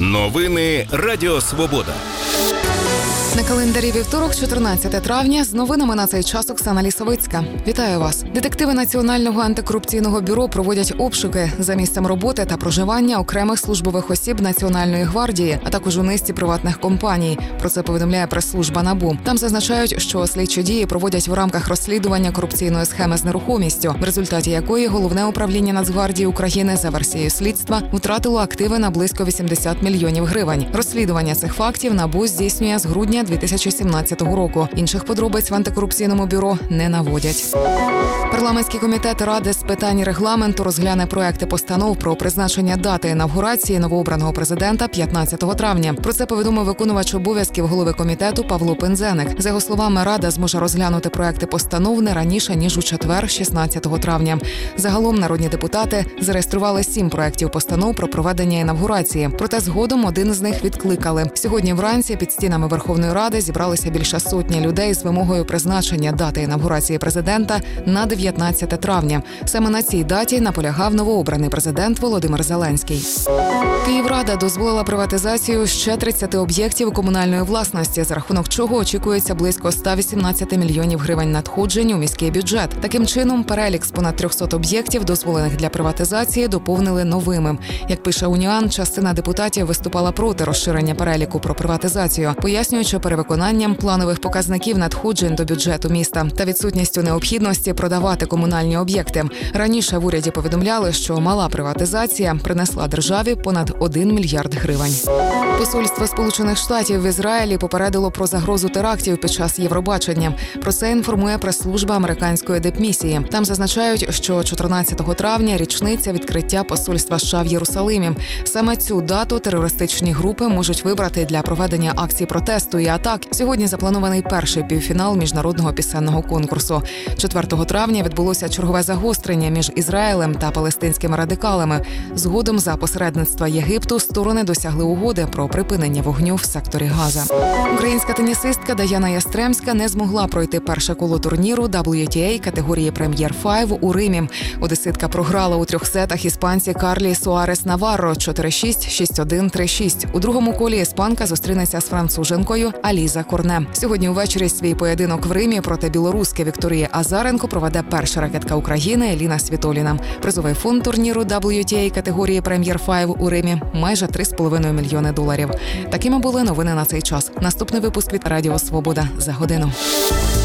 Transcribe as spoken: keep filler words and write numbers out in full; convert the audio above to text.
Новини Радіо Свобода. На календарі вівторок, чотирнадцяте травня, з новинами на цей час Оксана Лісовицька. Вітаю вас. Детективи Національного антикорупційного бюро проводять обшуки за місцем роботи та проживання окремих службових осіб Національної гвардії, а також у низці приватних компаній. Про це повідомляє прес-служба НАБУ. Там зазначають, що слідчі дії проводять в рамках розслідування корупційної схеми з нерухомістю, в результаті якої Головне управління Нацгвардії України за версією слідства втратило активи на близько вісімдесят мільйонів гривень. Розслідування цих фактів НАБУ здійснює з грудня дві тисячі сімнадцятого року. Інших подробиць в антикорупційному бюро не наводять. Парламентський комітет Ради з питань регламенту розгляне проекти постанов про призначення дати інавгурації новообраного президента п'ятнадцятого травня. Про це повідомив виконувач обов'язків голови комітету Павло Пинзеник. За його словами, Рада зможе розглянути проекти постанов не раніше, ніж у четвер, шістнадцятого травня. Загалом народні депутати зареєстрували сім проектів постанов про проведення інавгурації. Проте згодом один з них відкликали. Сьогодні вранці під стінами Верховної Ради зібралися більше сотні людей з вимогою призначення дати інавгурації президента на дев'ятнадцяте травня. Саме на цій даті наполягав новообраний президент Володимир Зеленський. Київрада дозволила приватизацію ще тридцяти об'єктів комунальної власності, за рахунок чого очікується близько ста вісімнадцяти мільйонів гривень надходжень у міський бюджет. Таким чином, перелік з понад трьохсот об'єктів, дозволених для приватизації, доповнили новими. Як пише Уніан, частина депутатів виступала проти розширення переліку про приватизацію, пояснюючи перевиконанням планових показників надходжень до бюджету міста та відсутністю необхідності продавати комунальні об'єкти. Раніше в уряді повідомляли, що мала приватизація принесла державі понад один мільярд гривень. Посольство Сполучених Штатів в Ізраїлі попередило про загрозу терактів під час Євробачення. Про це інформує прес-служба американської дипмісії. Там зазначають, що чотирнадцятого травня – річниця відкриття посольства США в Єрусалимі. Саме цю дату терористичні групи можуть вибрати для проведення акцій протесту і атак. Сьогодні запланований перший півфінал міжнародного пісенного конкурсу. четвертого травня відбулося чергове загострення між Ізраїлем та палестинськими радикалами. Згодом за посередництва Єгипту сторони досягли угоди про припинення вогню в секторі Газа. Українська тенісистка Даяна Ястремська не змогла пройти перше коло турніру дабл ю ті ей категорії Прем'єр п'ять у Римі. Одеситка програла у трьох сетах іспанці Карлі Суарес Наварро чотири шість, шість один, три шість. У другому колі іспанка зустрінеться з француженкою Аліза Корне. Сьогодні увечері свій поєдинок в Римі проти білоруски Вікторії Азаренко проведе перша ракетка України Еліна Світоліна. Призовий фонд турніру дабл ю ті ей категорії Прем'єр п'ять у Римі – майже три з половиною мільйони доларів. Такими були новини на цей час. Наступний випуск від Радіо Свобода за годину.